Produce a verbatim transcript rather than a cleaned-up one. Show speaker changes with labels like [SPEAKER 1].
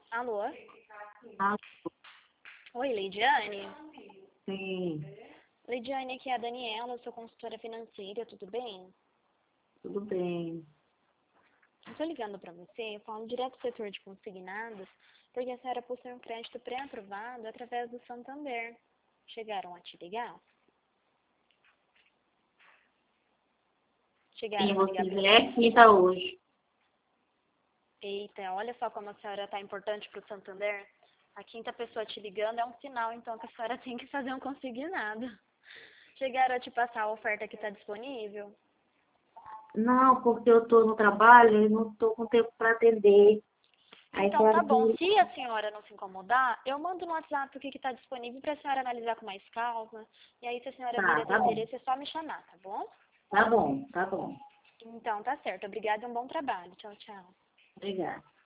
[SPEAKER 1] Alô?
[SPEAKER 2] Ah,
[SPEAKER 1] Oi, Leidiane?
[SPEAKER 2] sim,
[SPEAKER 1] Leidiane, aqui é a Daniela, sou consultora financeira, tudo bem?
[SPEAKER 2] tudo bem.
[SPEAKER 1] Eu tô ligando pra você, falando direto do setor de consignados, porque a senhora possui um crédito pré-aprovado através do Santander. Chegaram a te ligar?
[SPEAKER 2] Sim,
[SPEAKER 1] Chegaram a ligar
[SPEAKER 2] você
[SPEAKER 1] pra
[SPEAKER 2] já é
[SPEAKER 1] você?
[SPEAKER 2] quinta hoje.
[SPEAKER 1] Eita, olha só como a senhora tá importante pro Santander. A quinta pessoa te ligando é um sinal, então, que a senhora tem que fazer um consignado. Chegaram a te passar a oferta que está disponível?
[SPEAKER 2] Não, porque eu estou no trabalho e não estou com tempo para atender. Aí
[SPEAKER 1] Então,
[SPEAKER 2] claro
[SPEAKER 1] tá bom.
[SPEAKER 2] que
[SPEAKER 1] Se a senhora não se incomodar, eu mando no WhatsApp o que está disponível para a senhora analisar com mais calma. E aí, se a senhora vir
[SPEAKER 2] tá,
[SPEAKER 1] a ter
[SPEAKER 2] tá bom.
[SPEAKER 1] interesse, é só me chamar, tá bom?
[SPEAKER 2] Tá bom, tá bom.
[SPEAKER 1] Então, tá certo. Obrigada e um bom trabalho. Tchau, tchau.
[SPEAKER 2] Obrigada.